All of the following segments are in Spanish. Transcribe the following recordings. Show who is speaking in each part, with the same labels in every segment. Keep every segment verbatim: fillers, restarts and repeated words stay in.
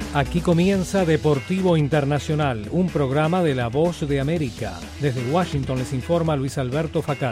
Speaker 1: Aquí comienza Deportivo Internacional, un programa de La Voz de América. Desde Washington les informa Luis Alberto Facal.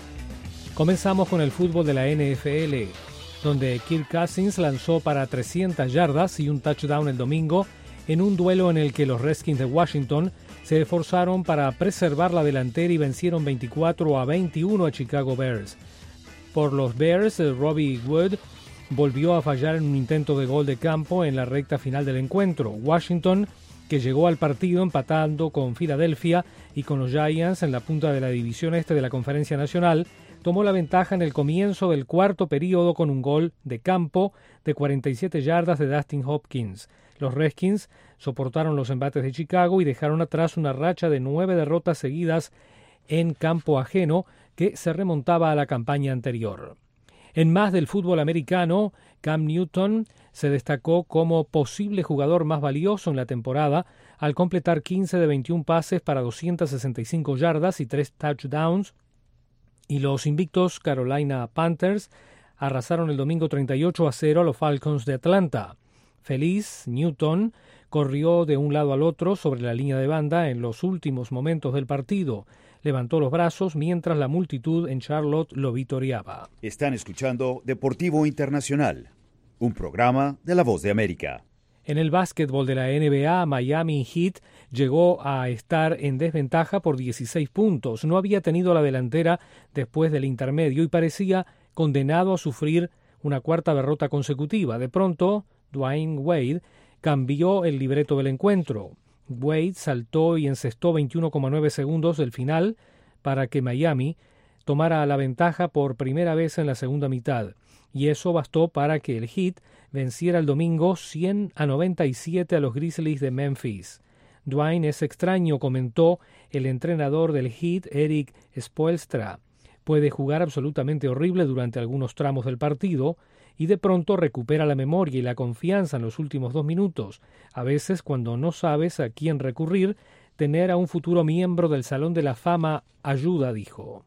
Speaker 1: Comenzamos con el fútbol de la N F L, donde Kirk Cousins lanzó para trescientas yardas y un touchdown el domingo en un duelo en el que los Redskins de Washington se esforzaron para preservar la delantera y vencieron veinticuatro a veintiuno a Chicago Bears. Por los Bears, Robbie Wood volvió a fallar en un intento de gol de campo en la recta final del encuentro. Washington, que llegó al partido empatando con Filadelfia y con los Giants en la punta de la división este de la Conferencia Nacional, tomó la ventaja en el comienzo del cuarto período con un gol de campo de cuarenta y siete yardas de Dustin Hopkins. Los Redskins soportaron los embates de Chicago y dejaron atrás una racha de nueve derrotas seguidas en campo ajeno que se remontaba a la campaña anterior. En más del fútbol americano, Cam Newton se destacó como posible jugador más valioso en la temporada al completar quince de veintiún pases para doscientas sesenta y cinco yardas y tres touchdowns, y los invictos Carolina Panthers arrasaron el domingo treinta y ocho a cero a los Falcons de Atlanta. Feliz, Newton corrió de un lado al otro sobre la línea de banda en los últimos momentos del partido. Levantó los brazos mientras la multitud en Charlotte lo vitoreaba.
Speaker 2: Están escuchando Deportivo Internacional, un programa de La Voz de América.
Speaker 1: En el básquetbol de la N B A, Miami Heat llegó a estar en desventaja por dieciséis puntos. No había tenido la delantera después del intermedio y parecía condenado a sufrir una cuarta derrota consecutiva. De pronto, Dwayne Wade cambió el libreto del encuentro. Wade saltó y encestó veintiuno coma nueve segundos del final para que Miami tomara la ventaja por primera vez en la segunda mitad, y eso bastó para que el Heat venciera el domingo cien a noventa y siete a los Grizzlies de Memphis. Dwayne es extraño, comentó el entrenador del Heat, Eric Spoelstra. Puede jugar absolutamente horrible durante algunos tramos del partido y de pronto recupera la memoria y la confianza en los últimos dos minutos. A veces, cuando no sabes a quién recurrir, tener a un futuro miembro del Salón de la Fama ayuda, dijo.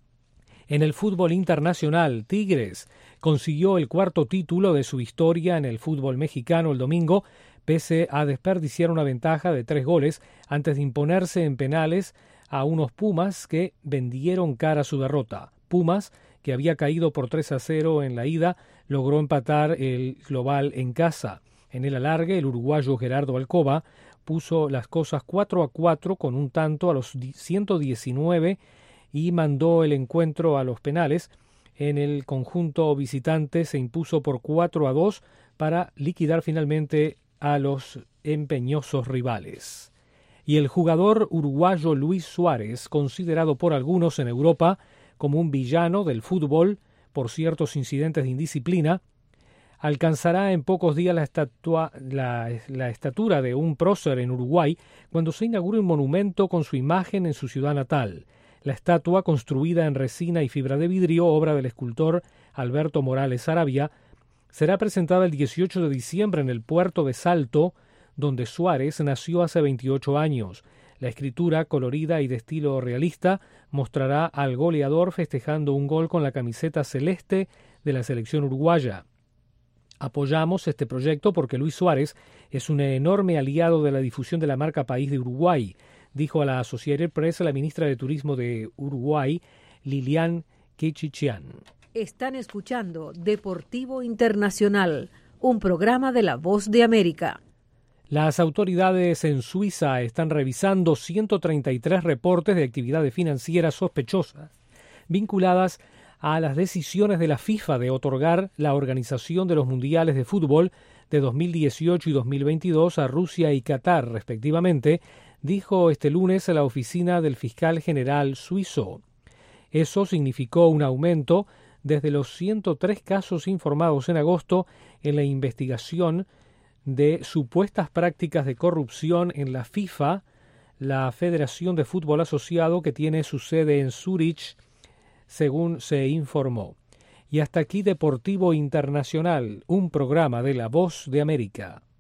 Speaker 1: En el fútbol internacional, Tigres consiguió el cuarto título de su historia en el fútbol mexicano el domingo, pese a desperdiciar una ventaja de tres goles antes de imponerse en penales a unos Pumas que vendieron cara a su derrota. Pumas, que había caído por tres a cero en la ida, logró empatar el global en casa. En el alargue, el uruguayo Gerardo Alcoba puso las cosas cuatro a cuatro con un tanto a los ciento diecinueve y mandó el encuentro a los penales. En el conjunto visitante se impuso por cuatro a dos para liquidar finalmente a los empeñosos rivales. Y el jugador uruguayo Luis Suárez, considerado por algunos en Europa como un villano del fútbol por ciertos incidentes de indisciplina, alcanzará en pocos días la, estatua, la, la estatura de un prócer en Uruguay cuando se inaugure un monumento con su imagen en su ciudad natal. La estatua, construida en resina y fibra de vidrio, obra del escultor Alberto Morales Arabia, será presentada el dieciocho de diciembre en el puerto de Salto, donde Suárez nació hace veintiocho años. La escritura, colorida y de estilo realista, mostrará al goleador festejando un gol con la camiseta celeste de la selección uruguaya. Apoyamos este proyecto porque Luis Suárez es un enorme aliado de la difusión de la marca País de Uruguay, dijo a la Associated Press la ministra de Turismo de Uruguay, Lilian Quechichian.
Speaker 3: Están escuchando Deportivo Internacional, un programa de La Voz de América.
Speaker 1: Las autoridades en Suiza están revisando ciento treinta y tres reportes de actividades financieras sospechosas vinculadas a las decisiones de la FIFA de otorgar la organización de los mundiales de fútbol de dos mil dieciocho y dos mil veintidós a Rusia y Qatar, respectivamente, dijo este lunes a la oficina del fiscal general suizo. Eso significó un aumento desde los ciento tres casos informados en agosto en la investigación de supuestas prácticas de corrupción en la FIFA, la Federación de Fútbol Asociado que tiene su sede en Zúrich, según se informó. Y hasta aquí Deportivo Internacional, un programa de La Voz de América.